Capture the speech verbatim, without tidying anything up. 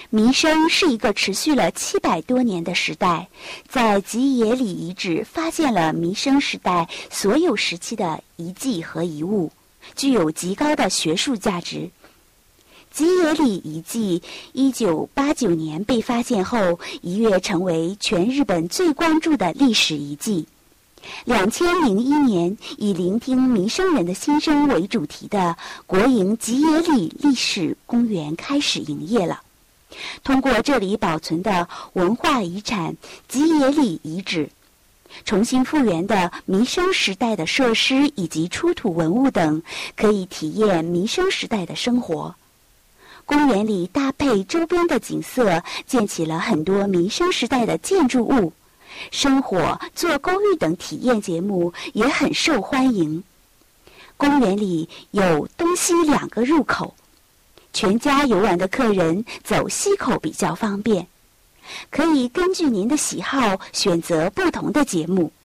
弥生是一个持续了七百多年的时代，在吉野里遗址发现了弥生时代所有时期的遗迹和遗物，具有极高的学术价值。吉野里遗迹一九八九年被发现后，一跃成为全日本最关注的历史遗迹。两千零一年，以聆听弥生人的心声为主题的国营吉野里历史公园开始营业了。通过这里保存的文化遗产吉野里遗址，重新复原的弥生时代的设施以及出土文物等，可以体验弥生时代的生活。公园里搭配周边的景色，建起了很多弥生时代的建筑物，生火、做公寓等体验节目也很受欢迎。公园里有东西两个入口，全家游玩的客人走西口比较方便，可以根据您的喜好选择不同的节目。